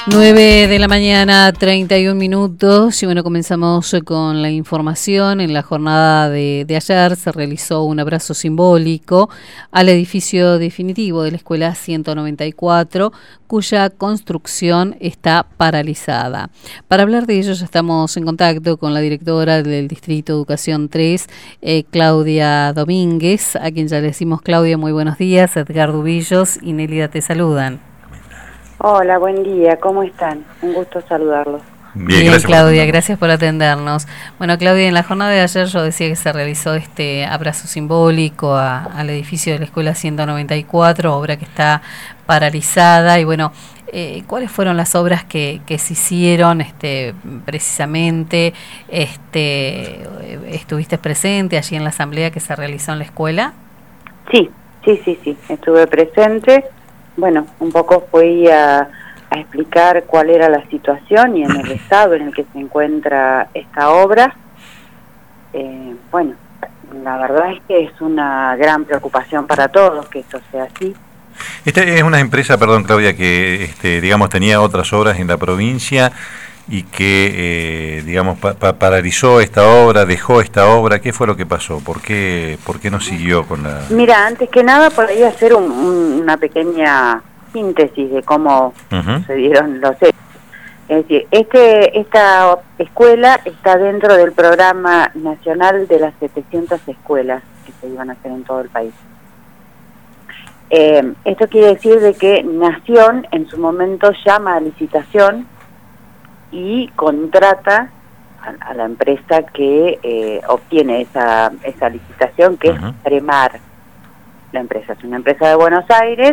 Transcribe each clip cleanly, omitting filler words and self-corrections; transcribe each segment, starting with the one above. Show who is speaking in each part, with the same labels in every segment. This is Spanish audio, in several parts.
Speaker 1: 9 de la mañana, 31 minutos, y bueno, comenzamos con la información. En la jornada de ayer se realizó un abrazo simbólico al edificio definitivo de la Escuela 194, cuya construcción está paralizada. Para hablar de ello ya estamos en contacto con la directora del Distrito Educación 3, Claudia Domínguez, a quien ya le decimos Claudia, muy buenos días. Edgar Dubillos y Nélida te saludan.
Speaker 2: Hola, buen día, ¿cómo están? Un gusto saludarlos.
Speaker 1: Bien, Claudia, gracias por atendernos. Bueno, Claudia, en la jornada de ayer yo decía que se realizó este abrazo simbólico al edificio de la Escuela 194, obra que está paralizada, y bueno, ¿cuáles fueron las obras que se hicieron precisamente? ¿Estuviste presente allí en la asamblea que se realizó en la escuela?
Speaker 2: Sí, estuve presente. Bueno, un poco fui a explicar cuál era la situación y en el estado en el que se encuentra esta obra. Bueno, la verdad es que es una gran preocupación para todos que esto sea así.
Speaker 3: Esta es una empresa, perdón Claudia, que digamos tenía otras obras en la provincia y que digamos paralizó esta obra, dejó esta obra. ¿Qué fue lo que pasó? ¿Por qué no siguió con la...?
Speaker 2: Mira, antes que nada podría hacer una pequeña síntesis de cómo se dieron los hechos. Es decir, esta escuela está dentro del programa nacional de las 700 escuelas que se iban a hacer en todo el país. Esto quiere decir de que Nación en su momento llama a licitación y contrata a la empresa que obtiene esa licitación, que es Premar. La empresa es una empresa de Buenos Aires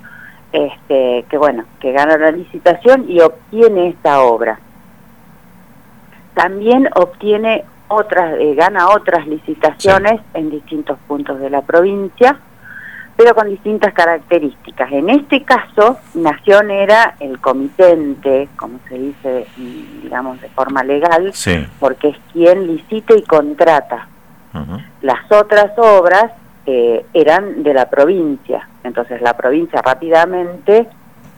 Speaker 2: que gana la licitación y obtiene esta obra. También obtiene gana otras licitaciones en distintos puntos de la provincia, pero con distintas características. En este caso, Nación era el comitente, como se dice, digamos, de forma legal, porque es quien licita y contrata. Las otras obras eran de la provincia, entonces la provincia rápidamente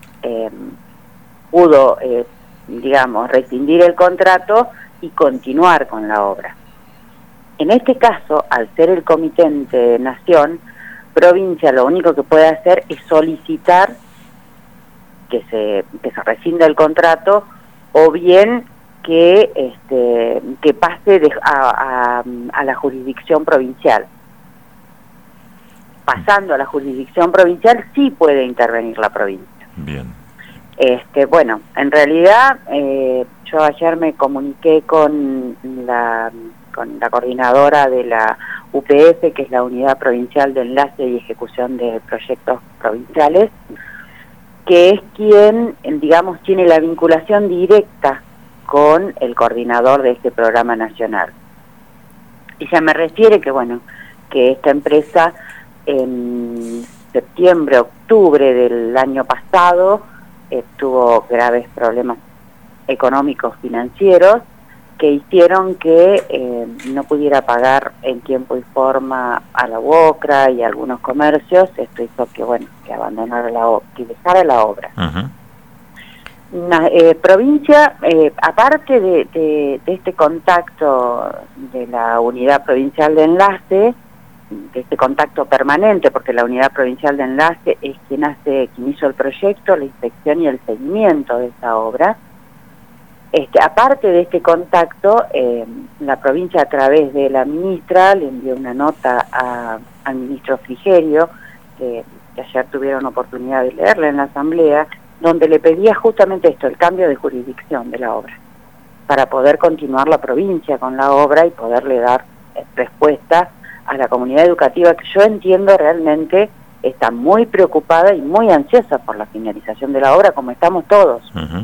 Speaker 2: pudo, digamos, rescindir el contrato y continuar con la obra. En este caso, al ser el comitente de Nación, provincia lo único que puede hacer es solicitar que se rescinda el contrato o bien que pase a la jurisdicción provincial. Pasando a la jurisdicción provincial sí puede intervenir la provincia.
Speaker 3: Bien.
Speaker 2: Bueno, en realidad yo ayer me comuniqué con la coordinadora de la UPF, que es la Unidad Provincial de Enlace y Ejecución de Proyectos Provinciales, que es quien, digamos, tiene la vinculación directa con el coordinador de este programa nacional. Ella me refiere que esta empresa en septiembre, octubre del año pasado tuvo graves problemas económicos financieros que hicieron que no pudiera pagar en tiempo y forma a la UOCRA y a algunos comercios. Esto hizo que abandonara que dejara la obra. Provincia, aparte de este contacto de la Unidad Provincial de Enlace, de este contacto permanente, porque la Unidad Provincial de Enlace es quien hizo el proyecto, la inspección y el seguimiento de esta obra. Aparte de este contacto, la provincia, a través de la ministra, le envió una nota al ministro Frigerio, que ayer tuvieron oportunidad de leerla en la asamblea, donde le pedía justamente esto, el cambio de jurisdicción de la obra, para poder continuar la provincia con la obra y poderle dar respuesta a la comunidad educativa, que yo entiendo realmente está muy preocupada y muy ansiosa por la finalización de la obra, como estamos todos.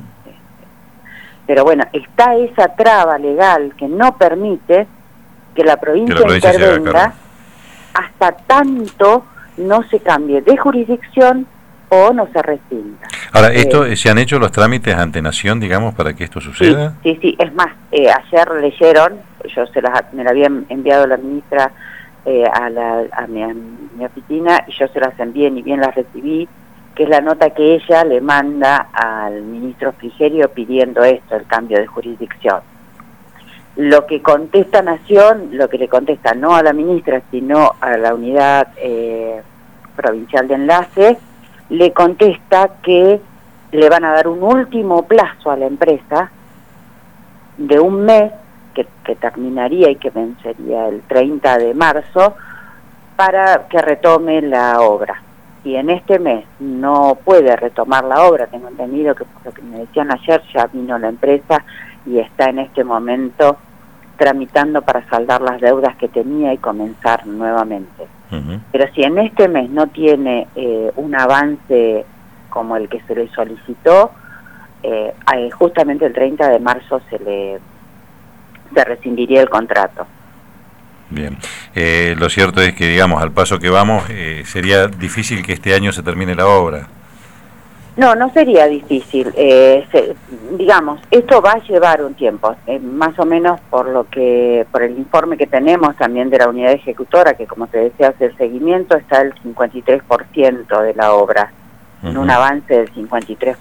Speaker 2: Pero bueno, está esa traba legal que no permite que la provincia intervenga hasta tanto no se cambie de jurisdicción o no se rescinda.
Speaker 3: Ahora, ¿se han hecho los trámites ante Nación, digamos, para que esto suceda?
Speaker 2: Sí, es más, ayer leyeron, me la había enviado la ministra a mi oficina y yo se las envié, ni bien las recibí, que es la nota que ella le manda al ministro Frigerio pidiendo esto, el cambio de jurisdicción. Lo que contesta Nación, lo que le contesta no a la ministra, sino a la unidad provincial de enlace, le contesta que le van a dar un último plazo a la empresa de un mes, que terminaría y que vencería el 30 de marzo, para que retome la obra. Si en este mes no puede retomar la obra, tengo entendido que por lo que me decían ayer ya vino la empresa y está en este momento tramitando para saldar las deudas que tenía y comenzar nuevamente. Pero si en este mes no tiene un avance como el que se le solicitó, justamente el 30 de marzo se rescindiría el contrato.
Speaker 3: Bien, lo cierto es que, digamos, al paso que vamos, sería difícil que este año se termine la obra.
Speaker 2: No sería difícil. Digamos, esto va a llevar un tiempo, más o menos por el informe que tenemos también de la unidad ejecutora, que como te decía hace el seguimiento, está el 53% de la obra, en un avance del 53%.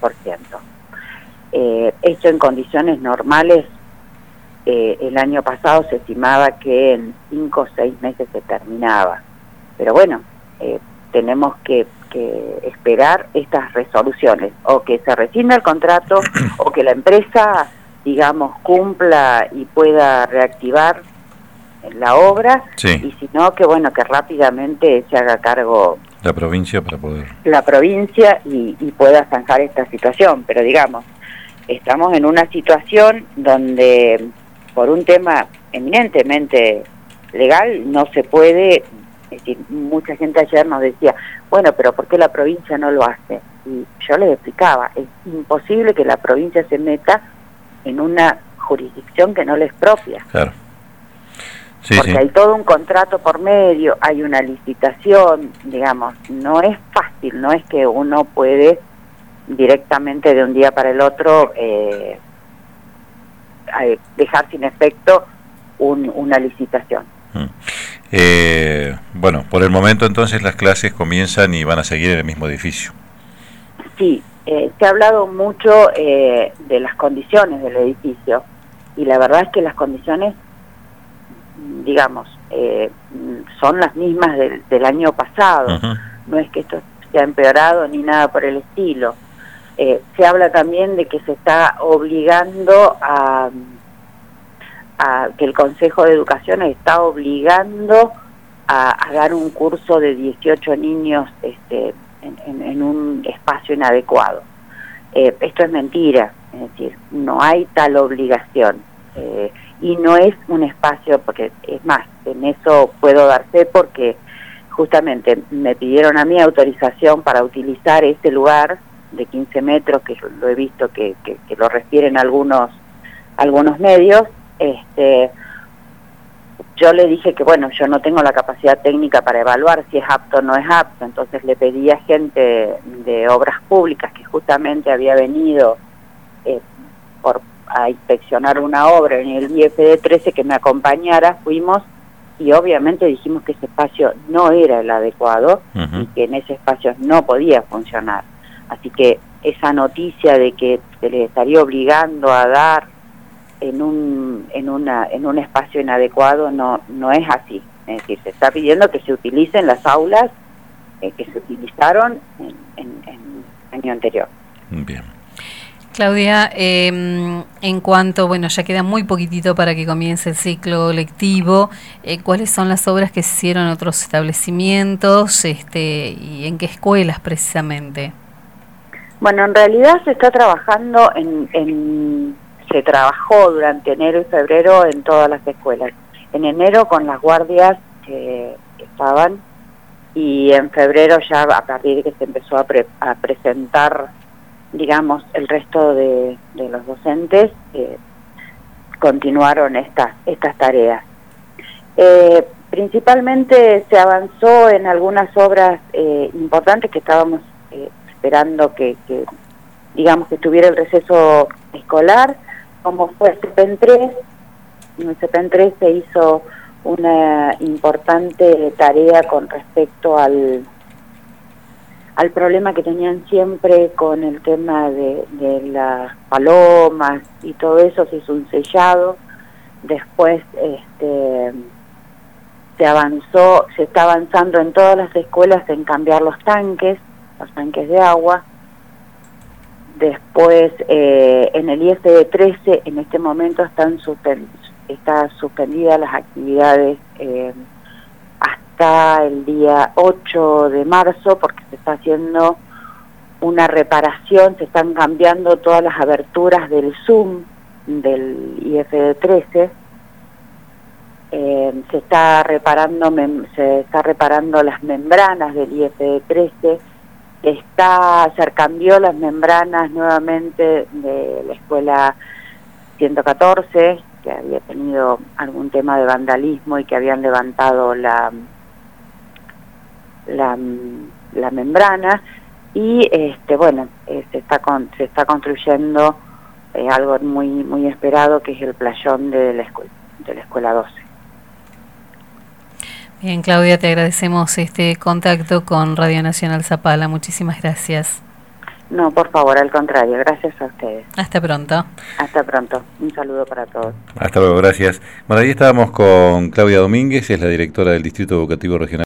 Speaker 2: Esto en condiciones normales, el año pasado se estimaba que en 5 o 6 meses se terminaba. Pero bueno, tenemos que esperar estas resoluciones, o que se rescinda el contrato, o que la empresa, digamos, cumpla y pueda reactivar la obra,
Speaker 3: sí.
Speaker 2: Y si no, que bueno, que rápidamente se haga cargo
Speaker 3: la provincia para poder...
Speaker 2: La provincia y pueda zanjar esta situación. Pero digamos, estamos en una situación donde por un tema eminentemente legal no se puede, es decir, mucha gente ayer nos decía, bueno, pero ¿por qué la provincia no lo hace? Y yo les explicaba, es imposible que la provincia se meta en una jurisdicción que no le es propia.
Speaker 3: Claro. Sí,
Speaker 2: porque hay todo un contrato por medio, hay una licitación, digamos, no es fácil, no es que uno puede directamente de un día para el otro dejar sin efecto una licitación.
Speaker 3: Bueno, por el momento entonces las clases comienzan y van a seguir en el mismo edificio.
Speaker 2: Sí, se ha hablado mucho de las condiciones del edificio, y la verdad es que las condiciones, digamos, son las mismas del año pasado. No es que esto se ha empeorado ni nada por el estilo. Se habla también de que se está obligando a que el Consejo de Educación está obligando a dar un curso de 18 niños en un espacio inadecuado. Esto es mentira, es decir, no hay tal obligación. Y no es un espacio, porque es más, en eso puedo dar fe, porque justamente me pidieron a mí autorización para utilizar este lugar de 15 metros, que lo he visto que lo refieren algunos medios. Yo le dije que bueno, yo no tengo la capacidad técnica para evaluar si es apto o no es apto, entonces le pedí a gente de obras públicas que justamente había venido a inspeccionar una obra en el IFD 13 que me acompañara. Fuimos y obviamente dijimos que ese espacio no era el adecuado y que en ese espacio no podía funcionar. Así que esa noticia de que se les estaría obligando a dar en un espacio inadecuado no es así. Es decir, se está pidiendo que se utilicen las aulas que se utilizaron en el año anterior.
Speaker 3: Bien.
Speaker 1: Claudia, en cuanto, bueno, ya queda muy poquitito para que comience el ciclo lectivo, ¿cuáles son las obras que se hicieron en otros establecimientos y en qué escuelas precisamente?
Speaker 2: Bueno, en realidad se está trabajando se trabajó durante enero y febrero en todas las escuelas. En enero con las guardias que estaban, y en febrero ya a partir de que se empezó a presentar, digamos, el resto de los docentes, continuaron estas tareas. Principalmente se avanzó en algunas obras importantes que estábamos esperando que digamos que tuviera el receso escolar, como fue el CEPEN 3. En el CEPEN 3 se hizo una importante tarea con respecto al al problema que tenían siempre con el tema de las palomas y todo eso, se hizo un sellado. Después se está avanzando en todas las escuelas en cambiar los tanques de agua. Después en el ISD 13 en este momento está suspendidas las actividades hasta el día 8 de marzo, porque se está haciendo una reparación, se están cambiando todas las aberturas del Zoom del IFD 13, se está reparando las membranas del IFD 13, se cambió las membranas nuevamente de la escuela 114, que había tenido algún tema de vandalismo y que habían levantado la membrana, y se está construyendo algo muy esperado, que es el playón de la escuela 12.
Speaker 1: Bien, Claudia, te agradecemos este contacto con Radio Nacional Zapala. Muchísimas gracias.
Speaker 2: No, por favor, al contrario, gracias a ustedes.
Speaker 1: Hasta pronto.
Speaker 2: Hasta pronto. Un saludo para todos.
Speaker 3: Hasta luego, gracias. Bueno, ahí estábamos con Claudia Domínguez, es la directora del Distrito Educativo Regional